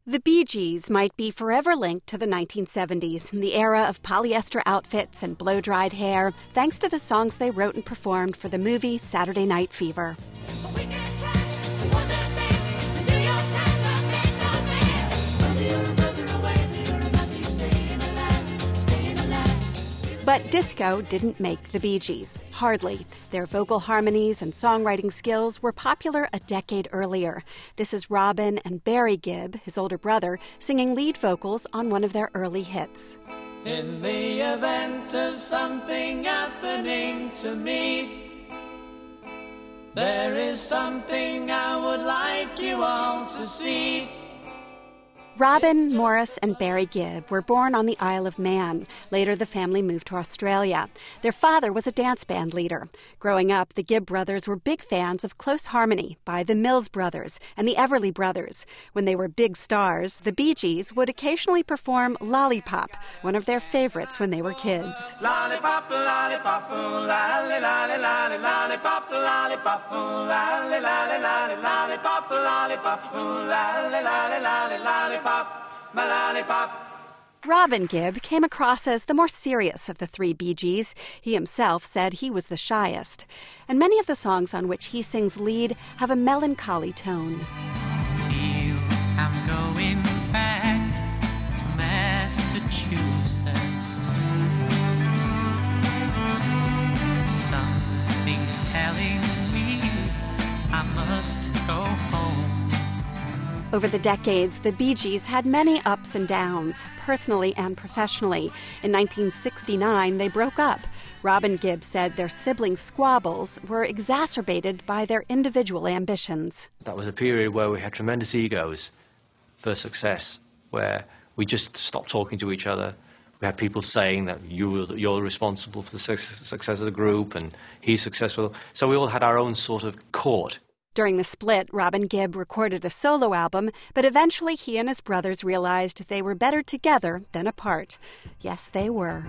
The Bee Gees might be forever linked to the 1970s, the era of polyester outfits and blow-dried hair, thanks to the songs they wrote and performed for the movie Saturday Night Fever. But disco didn't make the Bee Gees. Hardly. Their vocal harmonies and songwriting skills were popular a decade earlier. This is Robin and Barry Gibb, his older brother, singing lead vocals on one of their early hits. In the event of something happening to me, there is something I would like you all to see. Robin, Morris, and Barry Gibb were born on the Isle of Man. Later, the family moved to Australia. Their father was a dance band leader. Growing up, the Gibb brothers were big fans of Close Harmony by the Mills Brothers and the Everly Brothers. When they were big stars, the Bee Gees would occasionally perform Lollipop, one of their favorites when they were kids. Lollipop, lollipop, lolly, lolly, lolly, lollipop, lollipop, lolly, lolly, lolly, lollipop, lollipop, lolly, lolly, lolly, lollipop. Robin Gibb came across as the more serious of the three Bee Gees. He himself said he was the shyest. And many of the songs on which he sings lead have a melancholy tone. I'm going back to Massachusetts. Something's telling me I must go home. Over the decades, the Bee Gees had many ups and downs, personally and professionally. In 1969, they broke up. Robin Gibb said their sibling squabbles were exacerbated by their individual ambitions. That was a period where we had tremendous egos for success, where we just stopped talking to each other. We had people saying that you're responsible for the success of the group and he's successful. So we all had our own sort of court. During the split, Robin Gibb recorded a solo album, but eventually he and his brothers realized they were better together than apart. Yes, they were.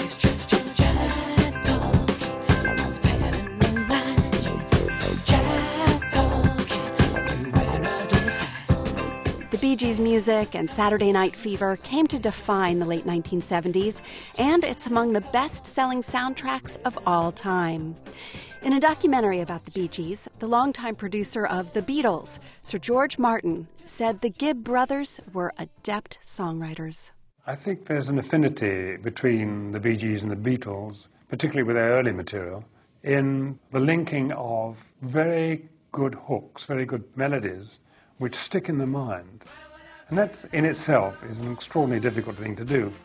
The Bee Gees' music and Saturday Night Fever came to define the late 1970s, and it's among the best-selling soundtracks of all time. In a documentary about the Bee Gees, the longtime producer of The Beatles, Sir George Martin, said the Gibb brothers were adept songwriters. I think there's an affinity between the Bee Gees and the Beatles, particularly with their early material, in the linking of very good hooks, very good melodies, which stick in the mind. And that in itself is an extraordinarily difficult thing to do.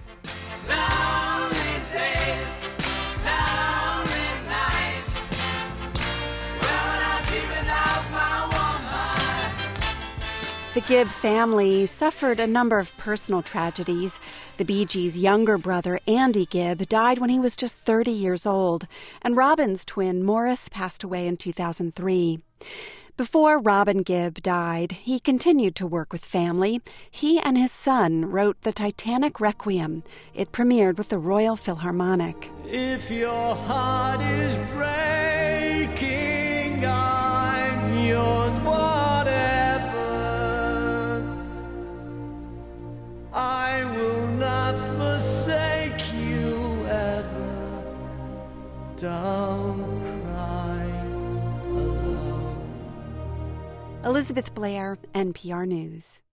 The Gibb family suffered a number of personal tragedies. The Bee Gees' younger brother, Andy Gibb, died when he was just 30 years old, and Robin's twin, Morris, passed away in 2003. Before Robin Gibb died, he continued to work with family. He and his son wrote the Titanic Requiem. It premiered with the Royal Philharmonic. If your heart is breaking, I'm yours, whatever. I will not forsake you ever. Don't cry alone. Elizabeth Blair, NPR News.